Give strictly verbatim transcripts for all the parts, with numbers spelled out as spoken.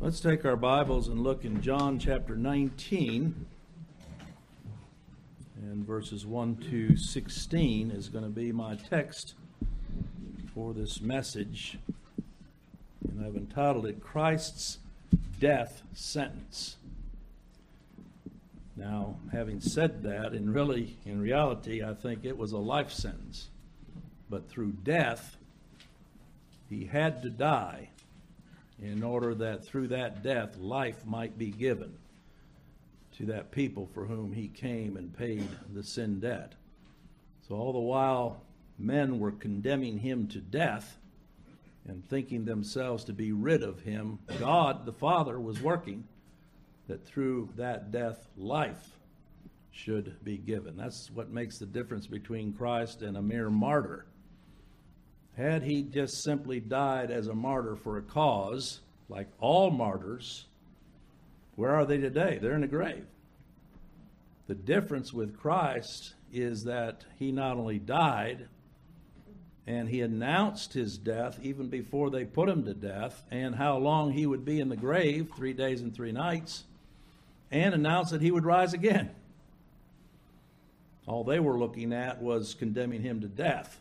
Let's take our Bibles and look in John chapter nineteen, and verses one to sixteen is going to be my text for this message. And I've entitled it, Christ's Death Sentence. Now, having said that, and really, in reality, I think it was a life sentence. But through death, he had to die in order that through that death, life might be given to that people for whom he came and paid the sin debt. So all the while, men were condemning him to death and thinking themselves to be rid of him, God, the Father, was working that through that death, life should be given. That's what makes the difference between Christ and a mere martyr. Had he just simply died as a martyr for a cause, like all martyrs, where are they today? They're in the grave. The difference with Christ is that he not only died, and he announced his death even before they put him to death, and how long he would be in the grave, three days and three nights, and announced that he would rise again. All they were looking at was condemning him to death.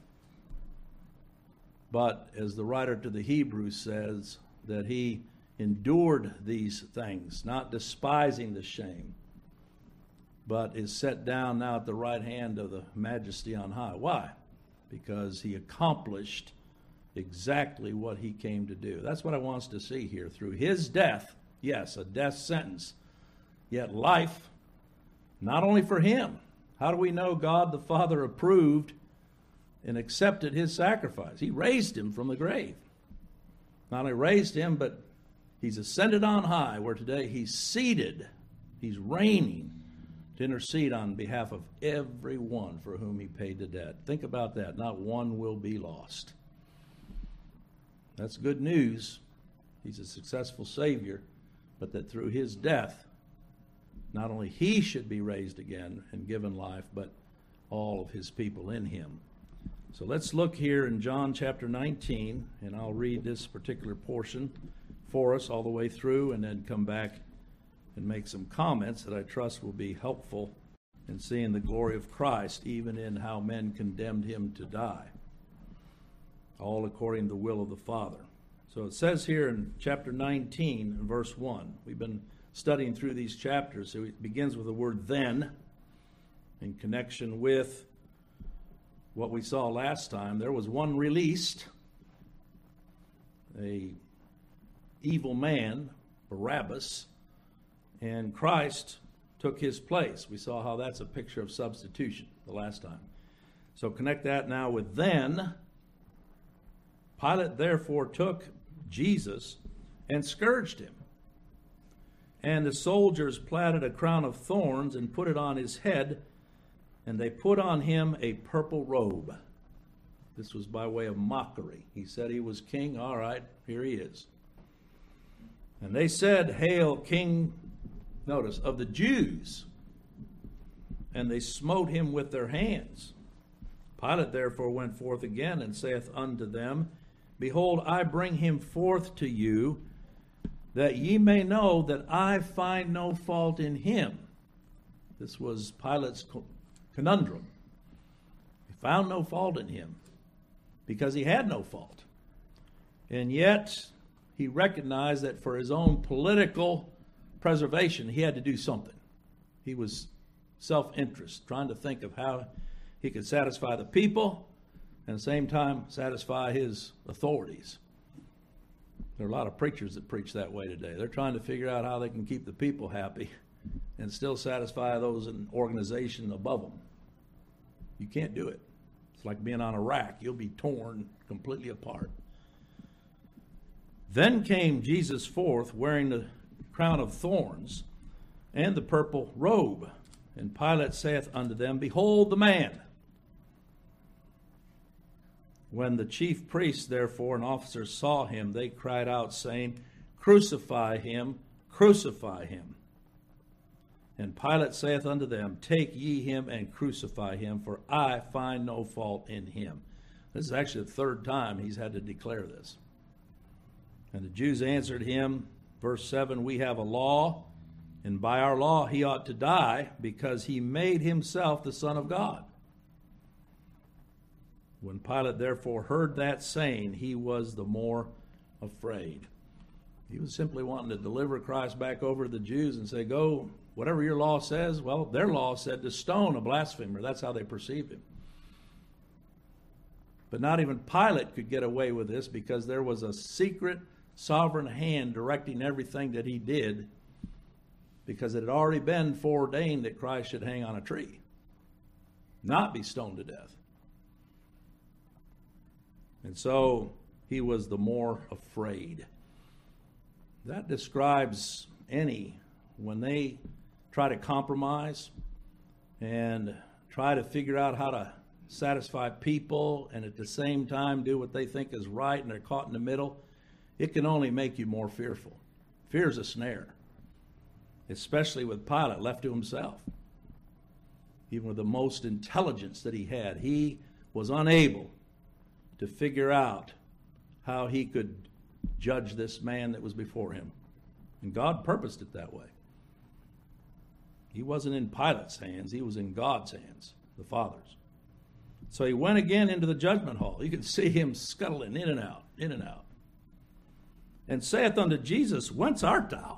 But as the writer to the Hebrews says, that he endured these things, not despising the shame, but is set down now at the right hand of the Majesty on high. Why? Because he accomplished exactly what he came to do. That's what I want us to see here. Through his death, yes, a death sentence, yet life, not only for him. How do we know God the Father approved and accepted his sacrifice? He raised him from the grave. Not only raised him, but he's ascended on high, where today he's seated, he's reigning to intercede on behalf of everyone for whom he paid the debt. Think about that. Not one will be lost. That's good news. He's a successful Savior, but that through his death, not only he should be raised again and given life, but all of his people in him. So let's look here in John chapter nineteen, and I'll read this particular portion for us all the way through, and then come back and make some comments that I trust will be helpful in seeing the glory of Christ, even in how men condemned him to die, all according to the will of the Father. So it says here in chapter nineteen, verse one, we've been studying through these chapters, so it begins with the word then, in connection with what we saw last time. There was one released, a evil man, Barabbas, and Christ took his place. We saw how that's a picture of substitution the last time. So connect that now with then. Pilate therefore took Jesus and scourged him. And the soldiers platted a crown of thorns and put it on his head, and they put on him a purple robe. This was by way of mockery. He said he was king. All right, here he is. And they said, Hail, King, notice, of the Jews. And they smote him with their hands. Pilate therefore went forth again and saith unto them, Behold, I bring him forth to you, that ye may know that I find no fault in him. This was Pilate's conundrum. He found no fault in him because he had no fault. And yet he recognized that for his own political preservation, he had to do something. He was self-interest, trying to think of how he could satisfy the people and at the same time satisfy his authorities. There are a lot of preachers that preach that way today. They're trying to figure out how they can keep the people happy and still satisfy those in organization above them. You can't do it. It's like being on a rack. You'll be torn completely apart. Then came Jesus forth, wearing the crown of thorns and the purple robe. And Pilate saith unto them, Behold the man. When the chief priests, therefore, and officers saw him, they cried out, saying, Crucify him, crucify him. And Pilate saith unto them, Take ye him and crucify him, for I find no fault in him. This is actually the third time he's had to declare this. And the Jews answered him, Verse seven, we have a law, and by our law he ought to die because he made himself the Son of God. When Pilate therefore heard that saying, he was the more afraid. He was simply wanting to deliver Christ back over to the Jews and say, go, whatever your law says. Well, their law said to stone a blasphemer. That's how they perceived him. But not even Pilate could get away with this because there was a secret sovereign hand directing everything that he did, because it had already been foreordained that Christ should hang on a tree, not be stoned to death. And so he was the more afraid. That describes any, when they try to compromise and try to figure out how to satisfy people and at the same time do what they think is right, and they're caught in the middle, it can only make you more fearful. Fear is a snare, especially with Pilate left to himself. Even with the most intelligence that he had, he was unable to figure out how he could judge this man that was before him. And God purposed it that way. He wasn't in Pilate's hands, he was in God's hands, the Father's. So he went again into the judgment hall. You could see him scuttling in and out, in and out. And saith unto Jesus, whence art thou?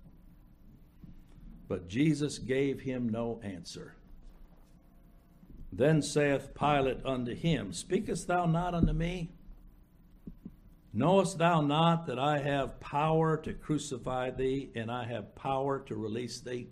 But Jesus gave him no answer. Then saith Pilate unto him, speakest thou not unto me? Knowest thou not that I have power to crucify thee, and I have power to release thee?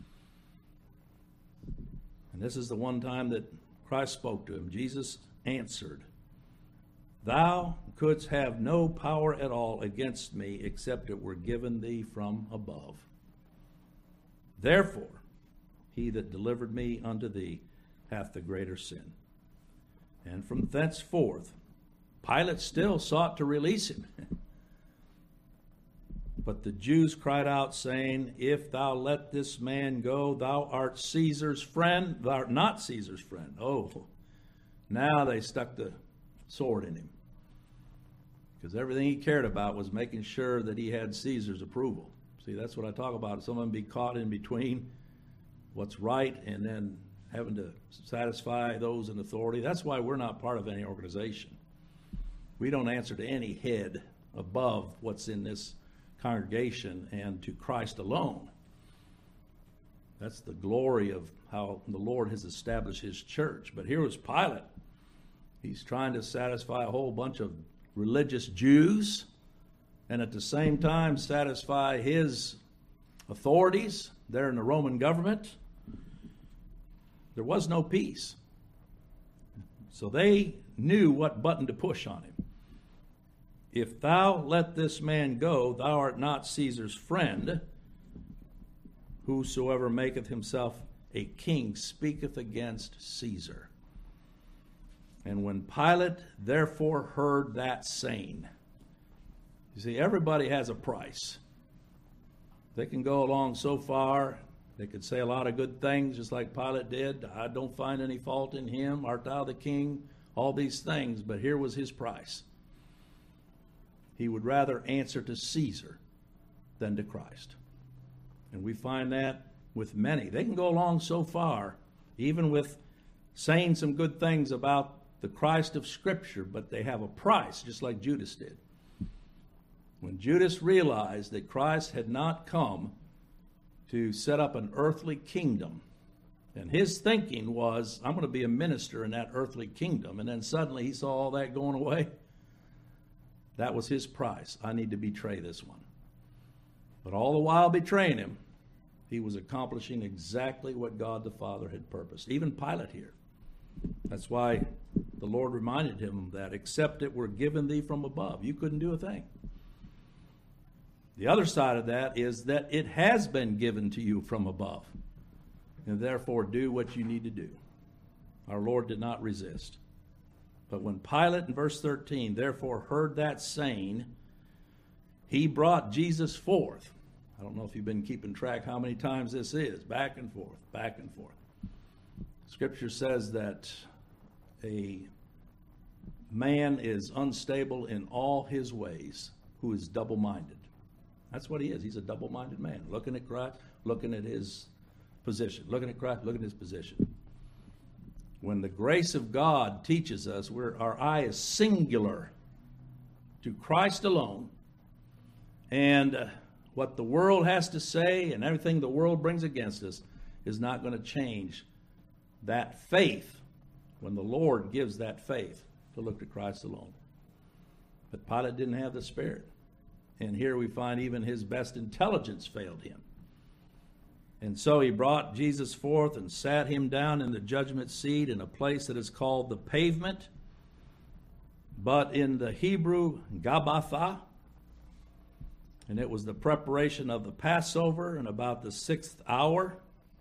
And this is the one time that Christ spoke to him. Jesus answered, thou couldst have no power at all against me, except it were given thee from above. Therefore, he that delivered me unto thee hath the greater sin. And from thenceforth, Pilate still sought to release him. But the Jews cried out, saying, if thou let this man go, thou art Caesar's friend. Thou art not Caesar's friend. Oh, now they stuck the sword in him. Because everything he cared about was making sure that he had Caesar's approval. See, that's what I talk about. Someone be caught in between what's right and then having to satisfy those in authority. That's why we're not part of any organization. We don't answer to any head above what's in this congregation and to Christ alone. That's the glory of how the Lord has established his church. But here was Pilate. He's trying to satisfy a whole bunch of religious Jews and at the same time satisfy his authorities there in the Roman government. There was no peace. So they knew what button to push on him. If thou let this man go, thou art not Caesar's friend. Whosoever maketh himself a king speaketh against Caesar. And when Pilate therefore heard that saying, you see, everybody has a price. They can go along so far. They could say a lot of good things, just like Pilate did. I don't find any fault in him. Art thou the king? All these things. But here was his price. He would rather answer to Caesar than to Christ. And we find that with many. They can go along so far, even with saying some good things about the Christ of Scripture, but they have a price, just like Judas did. When Judas realized that Christ had not come to set up an earthly kingdom, and his thinking was, I'm going to be a minister in that earthly kingdom, and then suddenly he saw all that going away. That was his price. I need to betray this one. But all the while betraying him, he was accomplishing exactly what God the Father had purposed. Even Pilate here. That's why the Lord reminded him that, except it were given thee from above, you couldn't do a thing. The other side of that is that it has been given to you from above, and therefore do what you need to do. Our Lord did not resist. But when Pilate, in verse thirteen, therefore heard that saying, he brought Jesus forth. I don't know if you've been keeping track how many times this is. Back and forth, back and forth. Scripture says that a man is unstable in all his ways who is double-minded. That's what he is. He's a double-minded man, looking at Christ, looking at his position, looking at Christ, looking at his position. When the grace of God teaches us, we're, our eye is singular to Christ alone, and uh, what the world has to say and everything the world brings against us is not going to change that faith when the Lord gives that faith to look to Christ alone. But Pilate didn't have the Spirit. And here we find even his best intelligence failed him. And so he brought Jesus forth and sat him down in the judgment seat in a place that is called the pavement, but in the Hebrew, Gabbatha. And it was the preparation of the Passover, and about the sixth hour.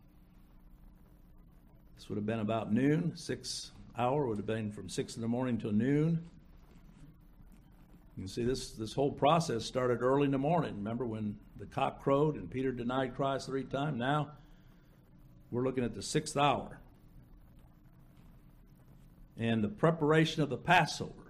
This would have been about noon. Sixth hour would have been from six in the morning till noon. You can see this, this whole process started early in the morning. Remember when the cock crowed and Peter denied Christ three times? Now we're looking at the sixth hour. And the preparation of the Passover,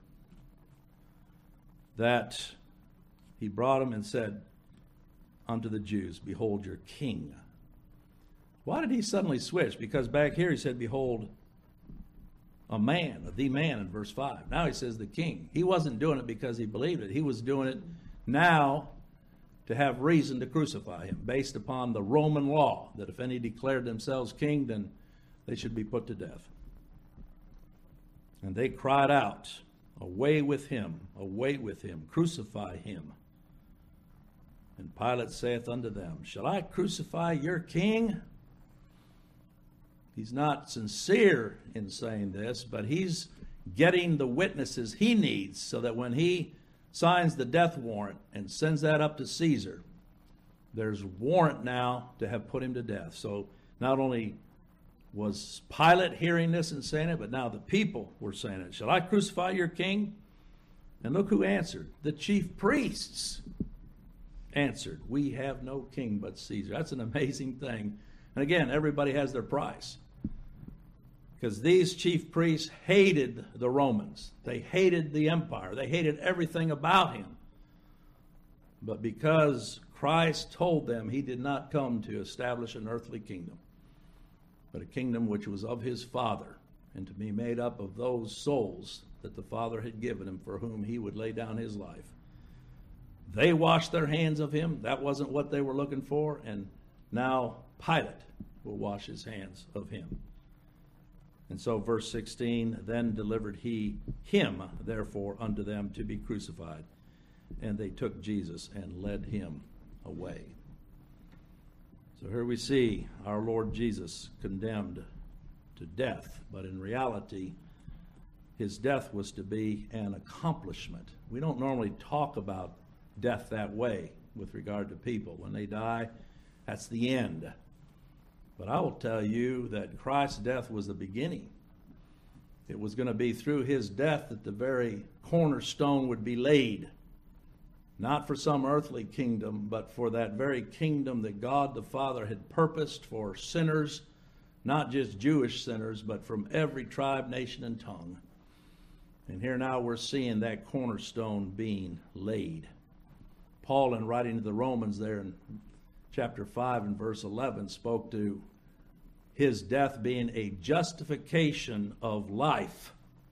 that he brought him and said unto the Jews, behold your king. Why did he suddenly switch? Because back here he said, behold, a man, the man in verse five. Now he says the king. He wasn't doing it because he believed it. He was doing it now to have reason to crucify him, based upon the Roman law, that if any declared themselves king, then they should be put to death. And they cried out, away with him, away with him, crucify him. And Pilate saith unto them, shall I crucify your king? He's not sincere in saying this, but he's getting the witnesses he needs so that when he signs the death warrant and sends that up to Caesar, there's warrant now to have put him to death. So not only was Pilate hearing this and saying it, but now the people were saying it. Shall I crucify your king? And look who answered. The chief priests answered, we have no king but Caesar. That's an amazing thing. And again, everybody has their price. Because these chief priests hated the Romans. They hated the empire. They hated everything about him. But because Christ told them he did not come to establish an earthly kingdom, but a kingdom which was of his Father, and to be made up of those souls that the Father had given him, for whom he would lay down his life, they washed their hands of him. That wasn't what they were looking for. And now Pilate will wash his hands of him. And so verse sixteen, then delivered he him, therefore, unto them to be crucified. And they took Jesus and led him away. So here we see our Lord Jesus condemned to death. But in reality, his death was to be an accomplishment. We don't normally talk about death that way with regard to people. When they die, that's the end. But I will tell you that Christ's death was the beginning. It was going to be through his death that the very cornerstone would be laid. Not for some earthly kingdom, but for that very kingdom that God the Father had purposed for sinners, not just Jewish sinners, but from every tribe, nation, and tongue. And here now we're seeing that cornerstone being laid. Paul, in writing to the Romans there in chapter five and verse eleven, spoke to his death being a justification of life.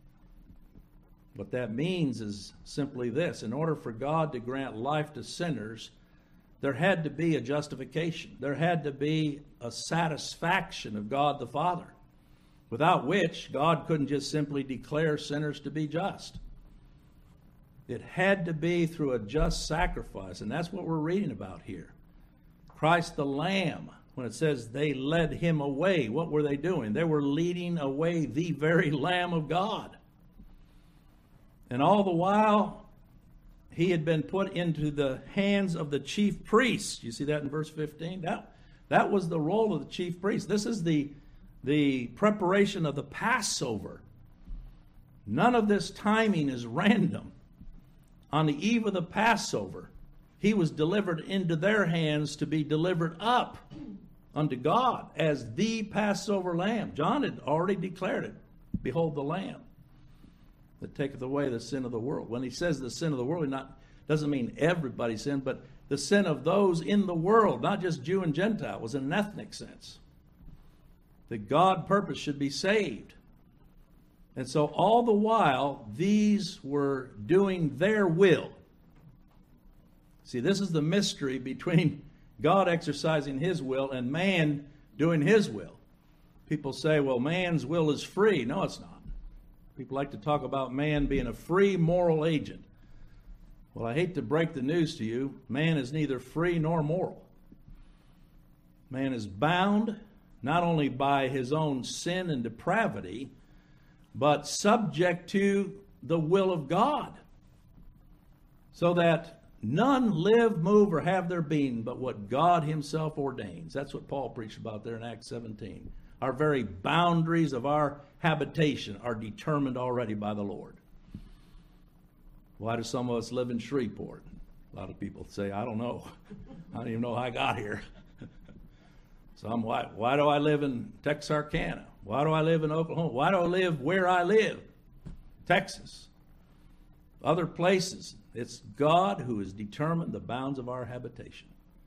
What that means is simply this. In order for God to grant life to sinners, there had to be a justification. There had to be a satisfaction of God the Father, without which God couldn't just simply declare sinners to be just. It had to be through a just sacrifice, and that's what we're reading about here. Christ the Lamb, when it says they led him away, what were they doing? They were leading away the very Lamb of God. And all the while, he had been put into the hands of the chief priests. You see that in verse fifteen? That, that was the role of the chief priest. This is the, the preparation of the Passover. None of this timing is random. On the eve of the Passover, he was delivered into their hands to be delivered up unto God as the Passover lamb. John had already declared it. Behold the Lamb that taketh away the sin of the world. When he says the sin of the world, he not doesn't mean everybody's sin, but the sin of those in the world, not just Jew and Gentile. It was in an ethnic sense. That God purpose should be saved. And so all the while, these were doing their will. See, this is the mystery between God exercising his will and man doing his will. People say, well, man's will is free. No, it's not. People like to talk about man being a free moral agent. Well, I hate to break the news to you. Man is neither free nor moral. Man is bound not only by his own sin and depravity, but subject to the will of God, so that none live, move, or have their being but what God himself ordains. That's what Paul preached about there in Acts seventeen. Our very boundaries of our habitation are determined already by the Lord. Why do some of us live in Shreveport? A lot of people say, I don't know. I don't even know how I got here. Some, why, why do I live in Texarkana? Why do I live in Oklahoma? Why do I live where I live? Texas. Other places. It's God who has determined the bounds of our habitation.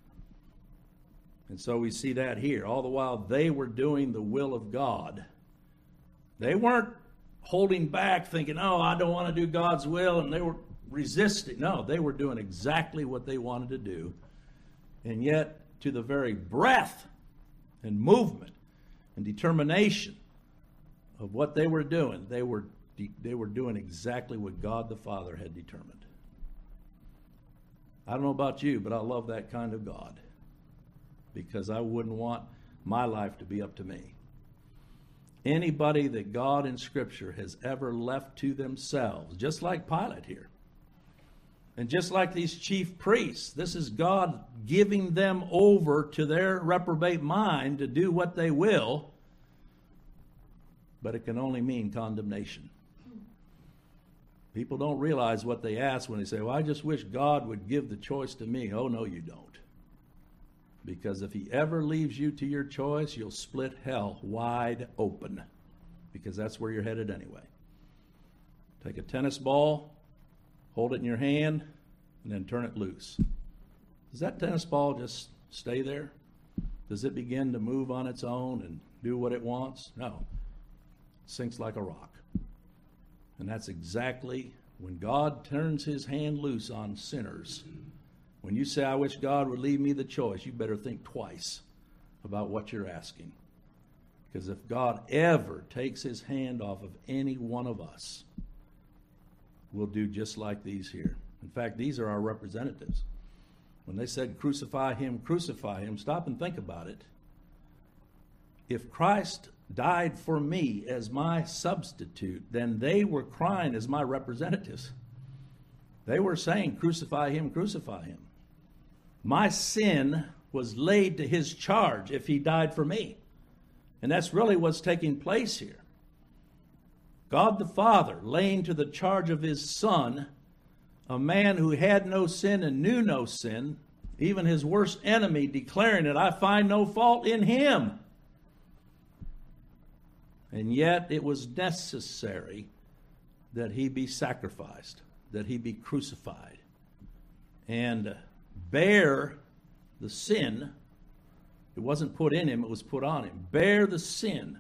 And so we see that here. All the while they were doing the will of God. They weren't holding back thinking, oh, I don't want to do God's will, and they were resisting. No, they were doing exactly what they wanted to do. And yet, to the very breath and movement and determination of what they were doing, they were they were doing exactly what God the Father had determined. I don't know about you, but I love that kind of God, because I wouldn't want my life to be up to me. Anybody that God in Scripture has ever left to themselves, just like Pilate here, and just like these chief priests, this is God giving them over to their reprobate mind to do what they will, but it can only mean condemnation. People don't realize what they ask when they say, well, I just wish God would give the choice to me. Oh, no, you don't. Because if he ever leaves you to your choice, you'll split hell wide open, because that's where you're headed anyway. Take a tennis ball, hold it in your hand, and then turn it loose. Does that tennis ball just stay there? Does it begin to move on its own and do what it wants? No. It sinks like a rock. And that's exactly when God turns his hand loose on sinners. When you say, I wish God would leave me the choice, you better think twice about what you're asking. Because if God ever takes his hand off of any one of us, we'll do just like these here. In fact, these are our representatives. When they said, crucify him, crucify him, stop and think about it. If Christ died for me as my substitute, then they were crying as my representatives. They were saying, crucify him, crucify him. My sin was laid to his charge if he died for me. And that's really what's taking place here. God the Father laying to the charge of his Son, a man who had no sin and knew no sin, even his worst enemy declaring that I find no fault in him. And yet it was necessary that he be sacrificed, that he be crucified, and bear the sin. It wasn't put in him, it was put on him. Bear the sin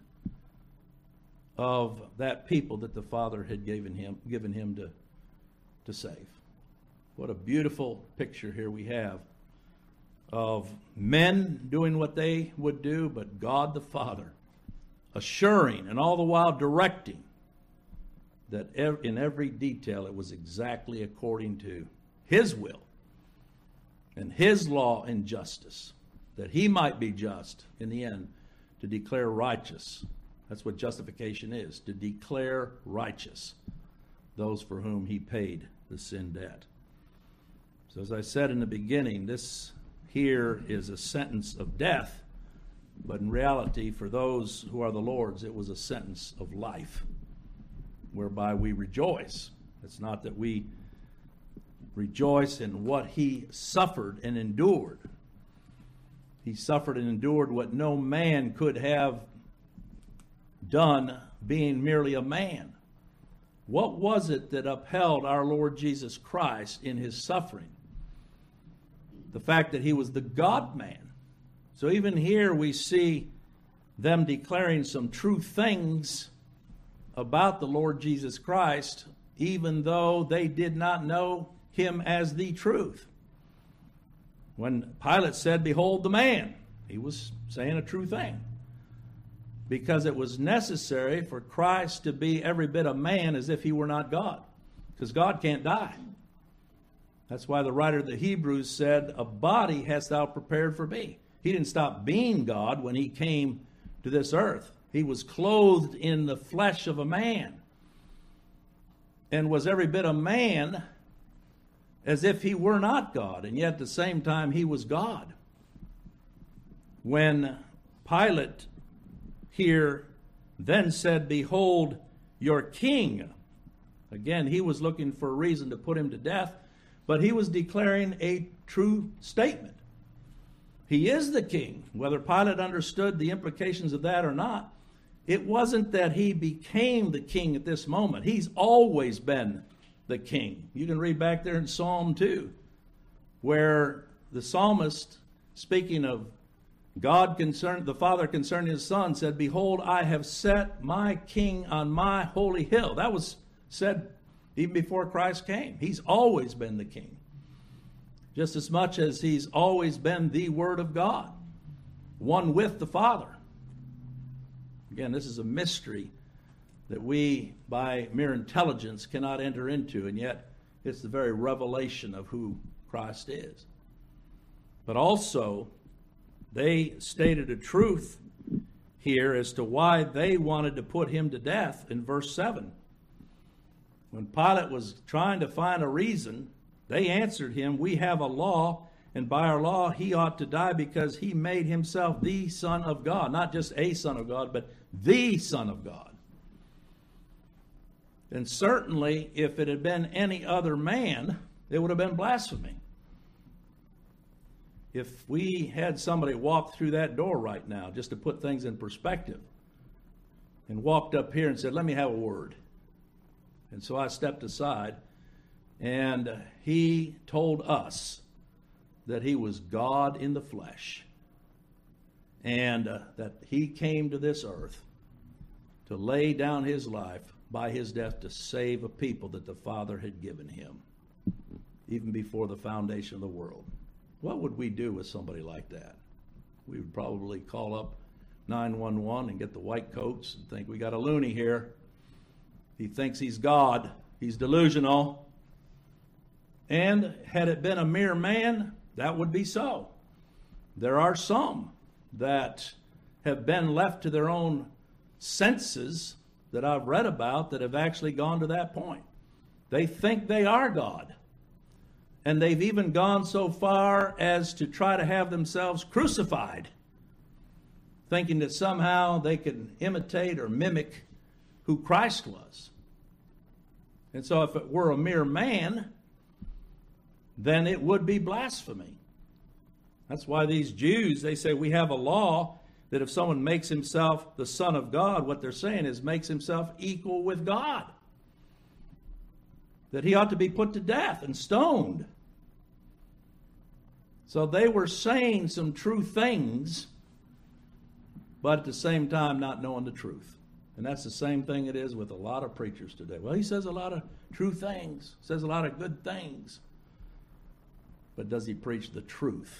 of that people that the Father had given him, given him to, to save. What a beautiful picture here we have of men doing what they would do, but God the Father assuring and all the while directing that in every detail it was exactly according to his will and his law and justice, that he might be just in the end to declare righteous. That's what justification is, to declare righteous those for whom he paid the sin debt. So as I said in the beginning, this here is a sentence of death, but in reality, for those who are the Lord's, it was a sentence of life, whereby we rejoice. It's not that we rejoice in what he suffered and endured. He suffered and endured what no man could have done, being merely a man. What was it that upheld our Lord Jesus Christ in his suffering? the fact that he was the God-man. So even here we see them declaring some true things about the Lord Jesus Christ, even though they did not know him as the truth. When Pilate said, "Behold the man," he was saying a true thing, because it was necessary for Christ to be every bit a man as if he were not God, because God can't die. That's why the writer of the Hebrews said, "A body hast thou prepared for me." He didn't stop being God when he came to this earth. He was clothed in the flesh of a man and was every bit a man as if he were not God, and yet at the same time he was God. When Pilate here then said, "Behold your king," again, he was looking for a reason to put him to death, but he was declaring a true statement. He is the king. Whether Pilate understood the implications of that or not, it wasn't that he became the king at this moment. He's always been the king. You can read back there in Psalm two, where the psalmist, speaking of God concerned, the Father concerning his Son, said, "Behold, I have set my king on my holy hill." That was said even before Christ came. He's always been the king, just as much as he's always been the Word of God, one with the Father. Again, this is a mystery that we, by mere intelligence, cannot enter into, and yet it's the very revelation of who Christ is. But also, they stated a truth here as to why they wanted to put him to death in verse seven. When Pilate was trying to find a reason, they answered him, "We have a law, and by our law he ought to die because he made himself the Son of God." Not just a Son of God, but the Son of God. And certainly, if it had been any other man, it would have been blasphemy. If we had somebody walk through that door right now, just to put things in perspective, and walked up here and said, "Let me have a word." And so I stepped aside, and he told us that he was God in the flesh, and uh, that he came to this earth to lay down his life by his death to save a people that the Father had given him, even before the foundation of the world. What would we do with somebody like that? We would probably call up nine one one and get the white coats and think, "We got a loony here. He thinks he's God. He's delusional." And had it been a mere man, that would be so. There are some that have been left to their own senses that I've read about that have actually gone to that point. They think they are God. And they've even gone so far as to try to have themselves crucified, thinking that somehow they can imitate or mimic who Christ was. And so if it were a mere man, then it would be blasphemy. That's why these Jews, they say, "We have a law that if someone makes himself the Son of God," what they're saying is makes himself equal with God, that he ought to be put to death and stoned. So they were saying some true things, but at the same time not knowing the truth. And that's the same thing it is with a lot of preachers today. Well, he says a lot of true things, says a lot of good things, but does he preach the truth?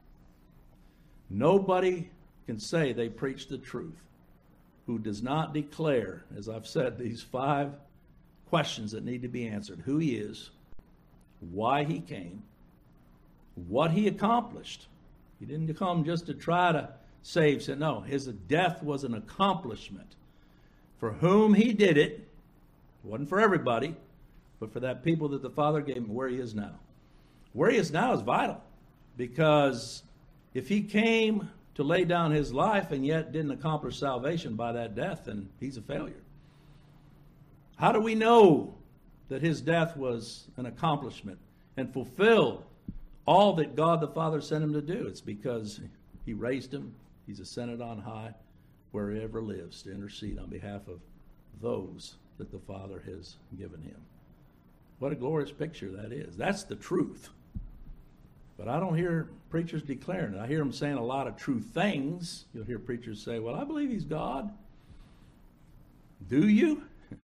Nobody can say they preach the truth who does not declare, as I've said, these five questions that need to be answered: who he is, why he came, what he accomplished. He didn't come just to try to save sin. No, his death was an accomplishment. For whom he did it, it wasn't for everybody, but for that people that the Father gave him, where he is now. Where he is now is vital, because if he came to lay down his life and yet didn't accomplish salvation by that death, then he's a failure. How do we know that his death was an accomplishment and fulfilled all that God the Father sent him to do? It's because he raised him. He's ascended on high, where he ever lives, to intercede on behalf of those that the Father has given him. What a glorious picture that is. That's the truth. But I don't hear preachers declaring it. I hear them saying a lot of true things. You'll hear preachers say, well, I believe he's God. Do you?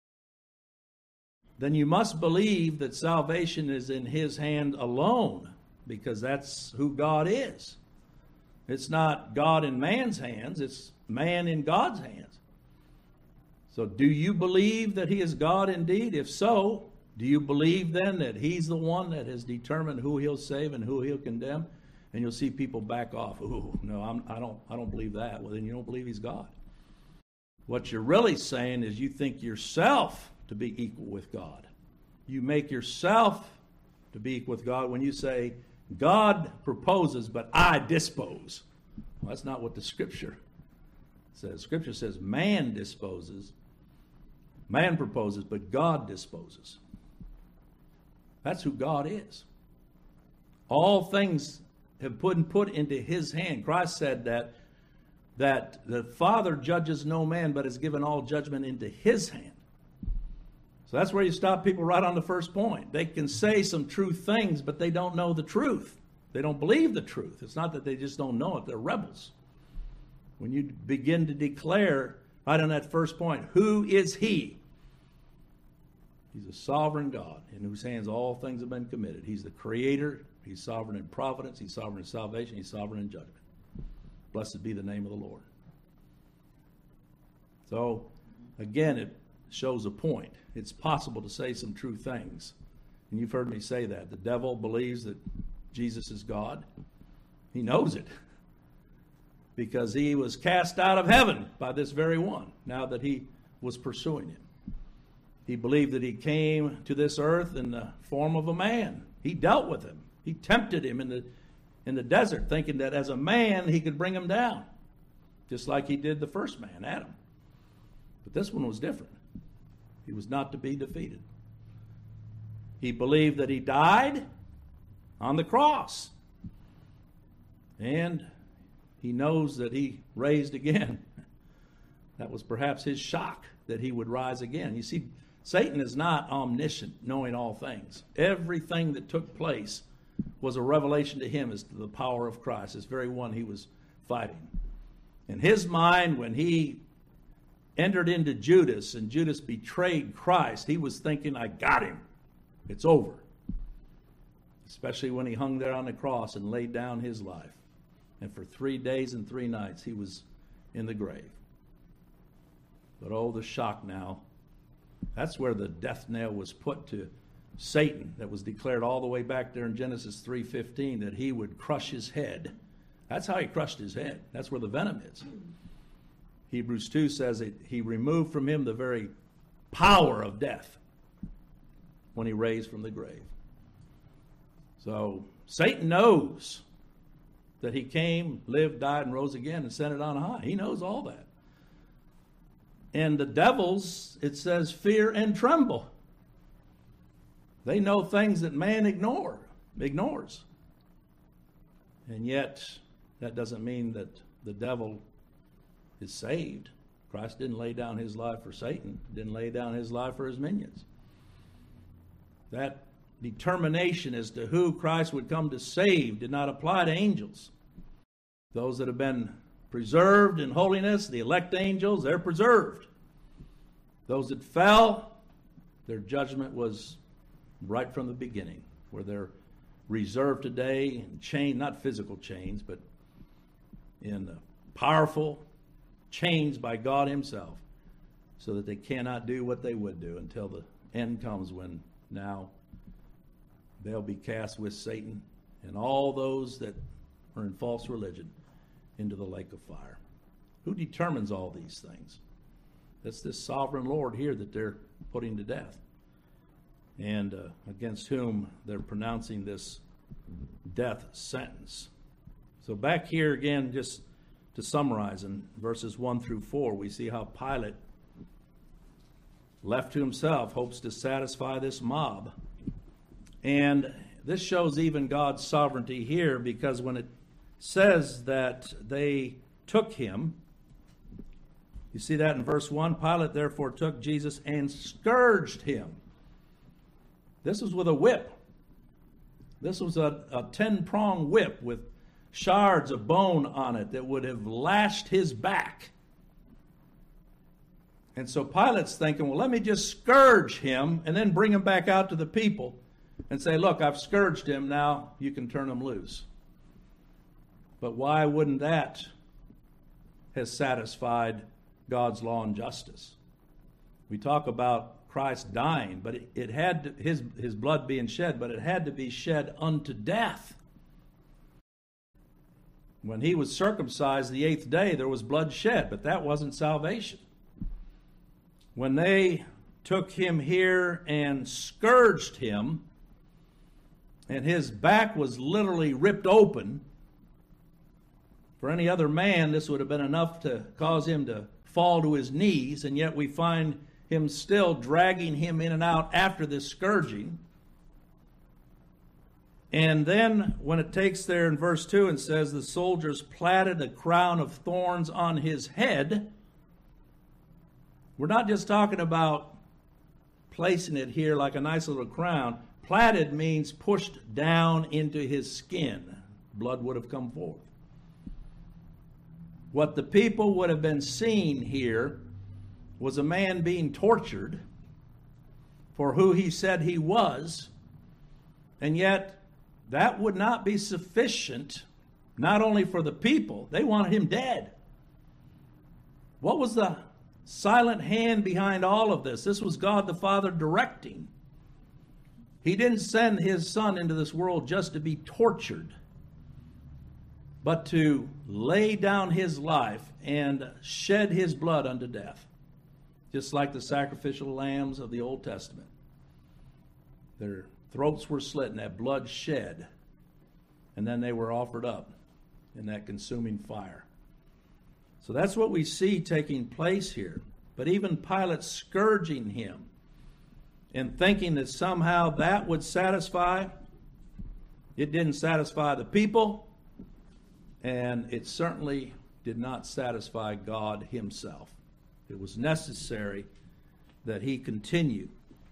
Then you must believe that salvation is in his hand alone, because that's who God is. It's not God in man's hands, it's man in God's hands. So do you believe that he is God indeed? If so, do you believe then that he's the one that has determined who he'll save and who he'll condemn? And you'll see people back off. Ooh, no, I'm, I don't I don't believe that. Well, then you don't believe he's God. What you're really saying is you think yourself to be equal with God. You make yourself to be equal with God when you say, God proposes, but I dispose. Well, that's not what the Scripture says. Scripture says man disposes, man proposes, but God disposes. That's who God is. All things have been put into his hand. Christ said that, that the Father judges no man, but has given all judgment into his hand. So that's where you stop people right on the first point. They can say some true things, but they don't know the truth. They don't believe the truth. It's not that they just don't know it. They're rebels. When you begin to declare, right on that first point, who is he? He's a sovereign God in whose hands all things have been committed. He's the creator. He's sovereign in providence. He's sovereign in salvation. He's sovereign in judgment. Blessed be the name of the Lord. So, again, it shows a point. It's possible to say some true things. And you've heard me say that. The devil believes that Jesus is God. He knows it. Because he was cast out of heaven by this very one, now that he was pursuing him. He believed that he came to this earth in the form of a man. He dealt with him. He tempted him in the, in the desert, thinking that as a man he could bring him down, just like he did the first man, Adam. But this one was different. He was not to be defeated. He believed that he died on the cross. And he knows that he raised again. That was perhaps his shock that he would rise again. You see, Satan is not omniscient, knowing all things. Everything that took place was a revelation to him as to the power of Christ, this very one he was fighting. In his mind, when he entered into Judas and Judas betrayed Christ, he was thinking, I got him. It's over. Especially when he hung there on the cross and laid down his life. And for three days and three nights he was in the grave. But oh, the shock now. That's where the death nail was put to Satan, that was declared all the way back there in Genesis three fifteen, that he would crush his head. That's how he crushed his head. That's where the venom is. Hebrews two says that he removed from him the very power of death when he raised from the grave. So Satan knows that he came, lived, died, and rose again and ascended on high. He knows all that. And the devils, it says, fear and tremble. They know things that man ignore, ignores. And yet, that doesn't mean that the devil is saved. Christ didn't lay down his life for Satan, didn't lay down his life for his minions. That determination as to who Christ would come to save did not apply to angels. Those that have been preserved in holiness, the elect angels, they're preserved. Those that fell, their judgment was right from the beginning, where they're reserved today in chains, not physical chains, but in powerful chains by God himself, so that they cannot do what they would do until the end comes, when now they'll be cast with Satan and all those that are in false religion into the lake of fire. Who determines all these things? That's this sovereign Lord here that they're putting to death, and uh, against whom they're pronouncing this death sentence. So back here again, just to summarize, in verses one through four, we see how Pilate, left to himself, hopes to satisfy this mob. And this shows even God's sovereignty here, because when it says that they took him, you see that in verse one, Pilate therefore took Jesus and scourged him. This was with a whip. This was a, a ten-prong whip with shards of bone on it that would have lashed his back. And so Pilate's thinking, well, let me just scourge him and then bring him back out to the people and say, look, I've scourged him, now you can turn him loose. But why wouldn't that have satisfied God's law and justice? We talk about Christ dying, but it, it had to, his his blood being shed, but it had to be shed unto death. When he was circumcised the eighth day, there was blood shed, but that wasn't salvation. When they took him here and scourged him, and his back was literally ripped open, for any other man, this would have been enough to cause him to fall to his knees, and yet we find him still dragging him in and out after this scourging. And then when it takes there in verse two and says the soldiers platted a crown of thorns on his head, we're not just talking about placing it here like a nice little crown. Platted means pushed down into his skin. Blood would have come forth. What the people would have been seeing here was a man being tortured for who he said he was, and yet that would not be sufficient, not only for the people, they wanted him dead. What was the silent hand behind all of this? This was God the Father directing. He didn't send his Son into this world just to be tortured, but to lay down his life and shed his blood unto death, just like the sacrificial lambs of the Old Testament. Their throats were slit and that blood shed, and then they were offered up in that consuming fire. So that's what we see taking place here. But even Pilate scourging him and thinking that somehow that would satisfy, it didn't satisfy the people, and it certainly did not satisfy God himself. It was necessary that he continue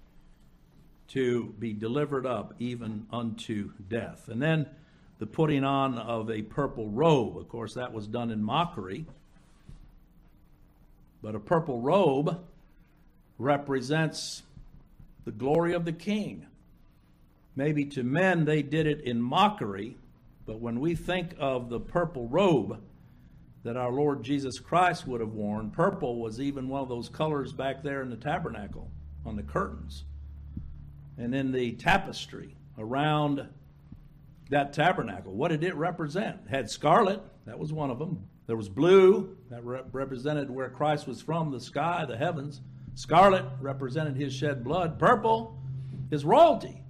to be delivered up even unto death. And then the putting on of a purple robe. Of course, that was done in mockery. But a purple robe represents the glory of the king. Maybe to men they did it in mockery, but when we think of the purple robe that our Lord Jesus Christ would have worn, purple was even one of those colors back there in the tabernacle on the curtains and in the tapestry around that tabernacle. What did it represent? It had scarlet, that was one of them. There was blue, that re- represented where Christ was from, the sky, the heavens. Scarlet represented his shed blood. Purple, his royalty.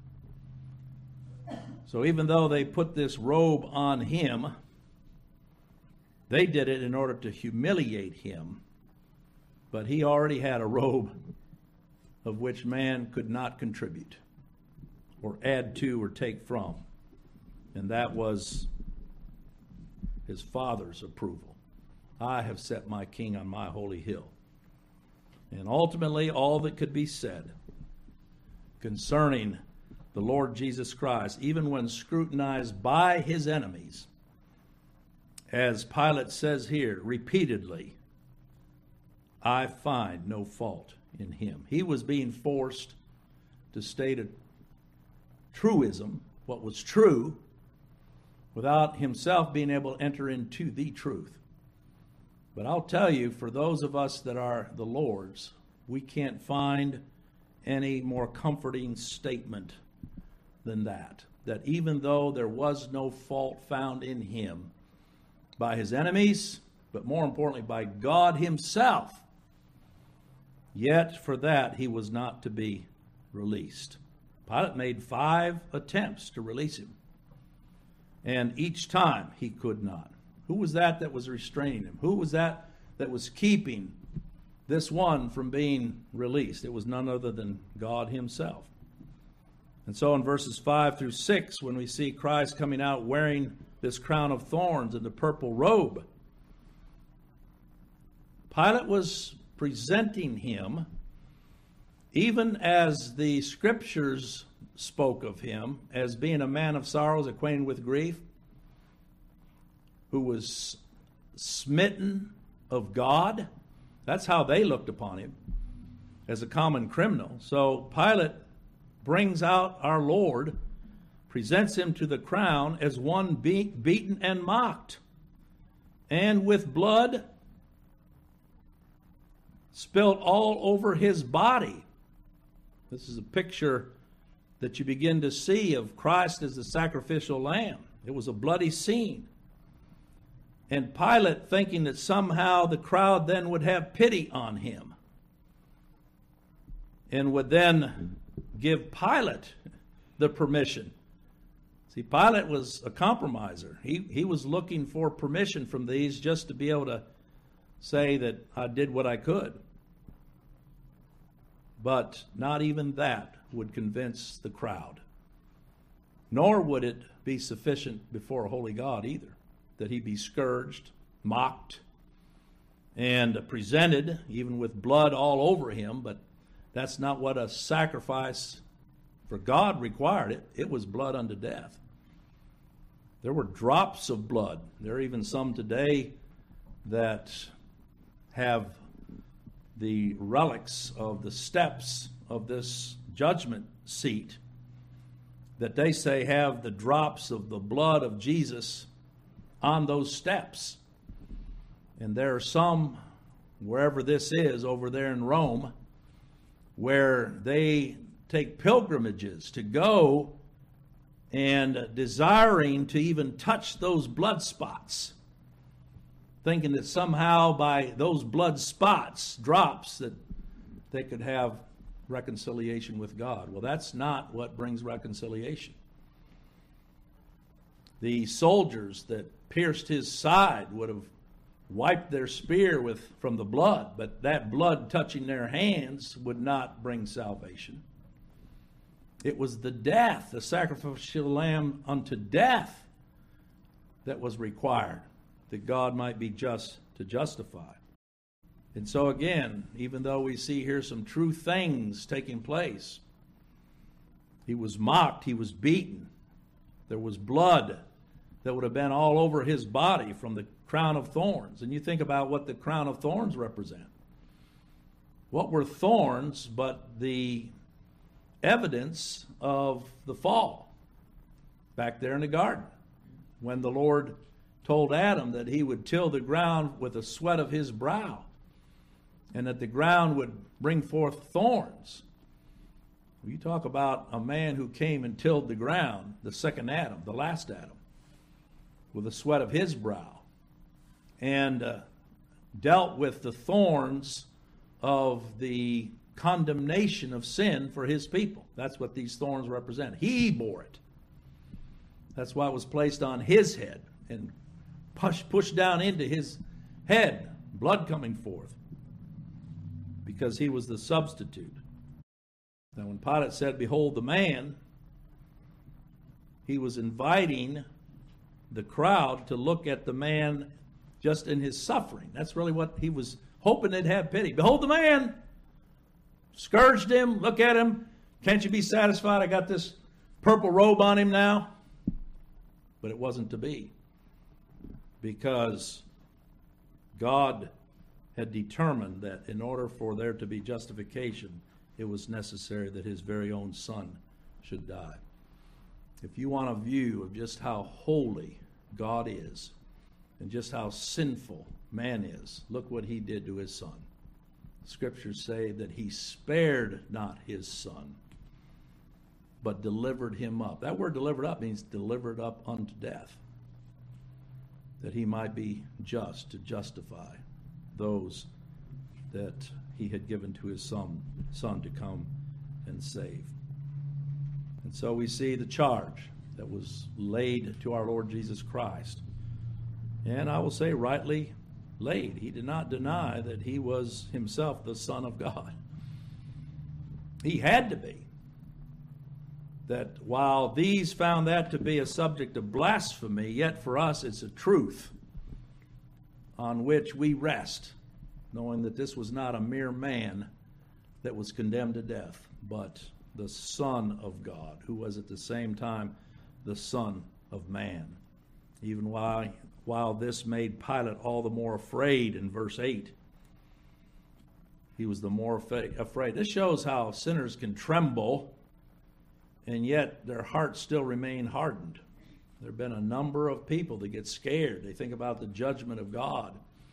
So even though they put this robe on him, they did it in order to humiliate him. But he already had a robe of which man could not contribute or add to or take from. And that was his Father's approval. I have set my king on my holy hill. And ultimately, all that could be said concerning the Lord Jesus Christ, even when scrutinized by his enemies, as Pilate says here repeatedly, I find no fault in him. He was being forced to state a truism, what was true, without himself being able to enter into the truth. But I'll tell you, for those of us that are the Lord's, we can't find any more comforting statement than that. That even though there was no fault found in him by his enemies, but more importantly by God himself, yet for that he was not to be released. Pilate made five attempts to release him, and each time he could not. Who was that that was restraining him? Who was that that was keeping this one from being released? It was none other than God himself. And so in verses five through six, when we see Christ coming out wearing this crown of thorns and the purple robe, Pilate was presenting him, even as the scriptures spoke of him as being a man of sorrows, acquainted with grief, who was smitten of God. That's how they looked upon him, as a common criminal. So Pilate brings out our Lord, presents him to the crown as one be- beaten and mocked, and with blood spilled all over his body. This is a picture that you begin to see of Christ as the sacrificial lamb. It was a bloody scene. And Pilate, thinking that somehow the crowd then would have pity on him and would then give Pilate the permission. See, Pilate was a compromiser. He, he was looking for permission from these just to be able to say that I did what I could. But not even that would convince the crowd. Nor would it be sufficient before a holy God either, that he be scourged, mocked, and presented, even with blood all over him. But that's not what a sacrifice for God required. It, it was blood unto death. There were drops of blood. There are even some today that have the relics of the steps of this judgment seat that they say have the drops of the blood of Jesus on those steps. And there are some, wherever this is, over there in Rome, where they take pilgrimages to go and desiring to even touch those blood spots, thinking that somehow by those blood spots, drops, that they could have reconciliation with God. Well, that's not what brings reconciliation. The soldiers that pierced his side would have wiped their spear with from the blood, but that blood touching their hands would not bring salvation. It was the death, the sacrificial lamb unto death, that was required, that God might be just to justify. And so again, even though we see here some true things taking place, he was mocked, he was beaten, there was blood that would have been all over his body from the crown of thorns. And you think about what the crown of thorns represent. What were thorns but the evidence of the fall back there in the garden, when the Lord told Adam that he would till the ground with the sweat of his brow, and that the ground would bring forth thorns. You talk about a man who came and tilled the ground, the second Adam, the last Adam, with the sweat of his brow, and uh, dealt with the thorns of the condemnation of sin for his people. That's what these thorns represent. He bore it. That's why it was placed on his head and push, pushed down into his head, blood coming forth, because he was the substitute. Now when Pilate said, "Behold the man," he was inviting the crowd to look at the man just in his suffering. That's really what he was hoping they'd have pity. Behold the man! Scourged him, look at him. Can't you be satisfied? I got this purple robe on him now. But it wasn't to be, because God had determined that in order for there to be justification, it was necessary that his very own son should die. If you want a view of just how holy God is and just how sinful man is, look what he did to his son. Scriptures say that he spared not his son, but delivered him up. That word delivered up means delivered up unto death, that he might be just to justify those that he had given to his son, son to come and save. And so we see the charge that was laid to our Lord Jesus Christ. And I will say rightly laid. He did not deny that he was himself the Son of God. He had to be. That while these found that to be a subject of blasphemy, yet for us it's a truth on which we rest, knowing that this was not a mere man that was condemned to death, but the Son of God, who was at the same time the Son of Man. Even while, while this made Pilate all the more afraid in verse eight. He was the more afraid. This shows how sinners can tremble, and yet their hearts still remain hardened. There have been a number of people that get scared. They think about the judgment of God.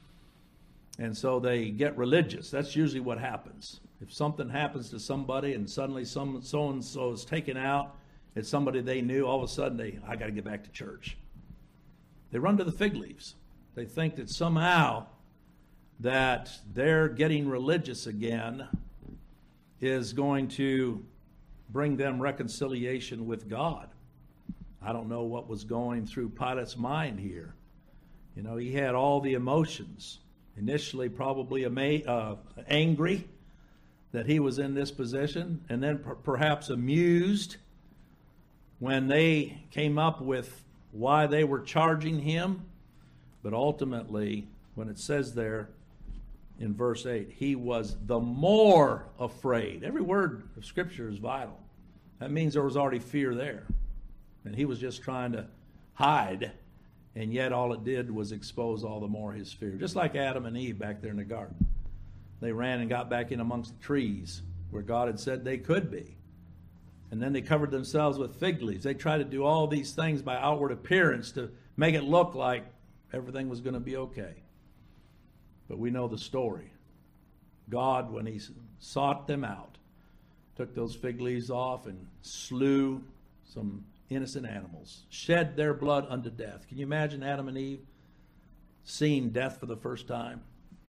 And so they get religious. That's usually what happens. If something happens to somebody and suddenly some so-and-so is taken out, it's somebody they knew, all of a sudden they, I got to get back to church. They run to the fig leaves. They think that somehow that their getting religious again is going to bring them reconciliation with God. I don't know what was going through Pilate's mind here. You know, he had all the emotions. Initially probably ama- uh, angry that he was in this position, and then per- perhaps amused when they came up with why they were charging him. But ultimately, when it says there in verse eight, he was the more afraid. Every word of Scripture is vital. That means there was already fear there. And he was just trying to hide, and yet all it did was expose all the more his fear. Just like Adam and Eve back there in the garden. They ran and got back in amongst the trees where God had said they could be. And then they covered themselves with fig leaves. They tried to do all these things by outward appearance to make it look like everything was going to be okay. But we know the story. God, when he sought them out, took those fig leaves off and slew some innocent animals, shed their blood unto death. Can you imagine Adam and Eve seeing death for the first time?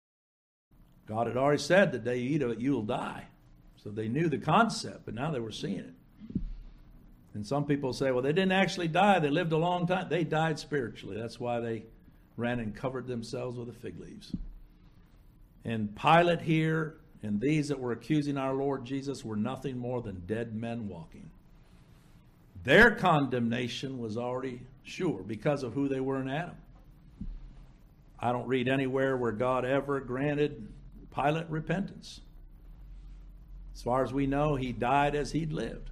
God had already said the day you eat of it, you'll die. So they knew the concept, but now they were seeing it. And some people say, well, they didn't actually die. They lived a long time. They died spiritually. That's why they ran and covered themselves with the fig leaves. And Pilate here and these that were accusing our Lord Jesus were nothing more than dead men walking. Their condemnation was already sure because of who they were in Adam. I don't read anywhere where God ever granted Pilate repentance. As far as we know, he died as he'd lived,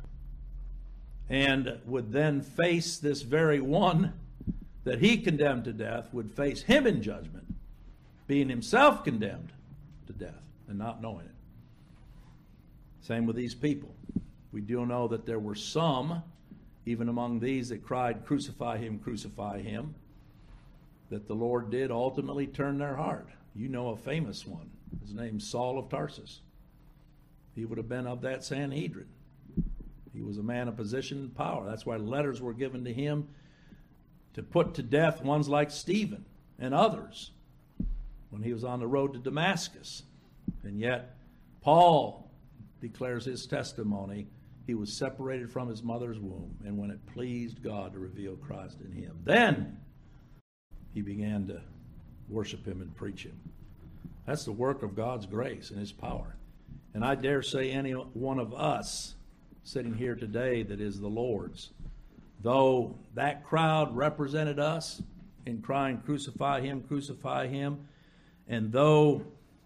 and would then face this very one that he condemned to death, would face him in judgment, being himself condemned to death and not knowing it. Same with these people. We do know that there were some, even among these that cried, crucify him, crucify him, that the Lord did ultimately turn their heart. You know a famous one. His name's Saul of Tarsus. He would have been of that Sanhedrin. He was a man of position and power. That's why letters were given to him to put to death ones like Stephen and others when he was on the road to Damascus. And yet, Paul declares his testimony. He was separated from his mother's womb, and when it pleased God to reveal Christ in him, then he began to worship him and preach him. That's the work of God's grace and his power. And I dare say any one of us sitting here today that is the Lord's, though that crowd represented us in crying, crucify him, crucify him, and though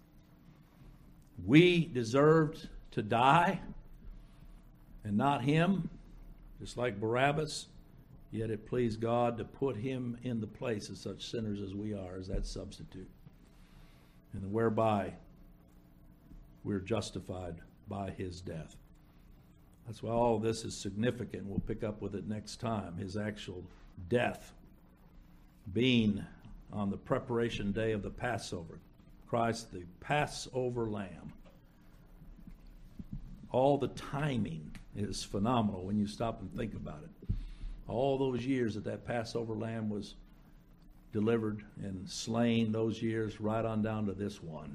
we deserved to die and not him, just like Barabbas, yet it pleased God to put him in the place of such sinners as we are, as that substitute, and whereby we're justified by his death. That's why all this is significant. We'll pick up with it next time. His actual death being on the preparation day of the Passover. Christ, the Passover Lamb. All the timing is phenomenal when you stop and think about it. All those years that that Passover Lamb was delivered and slain, those years right on down to this one.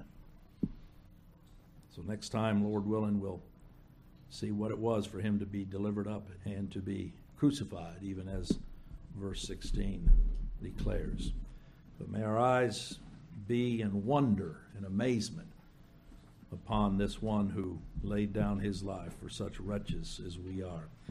So next time, Lord willing, we'll see what it was for him to be delivered up and to be crucified, even as verse sixteen declares. But may our eyes be in wonder and amazement upon this one who laid down his life for such wretches as we are.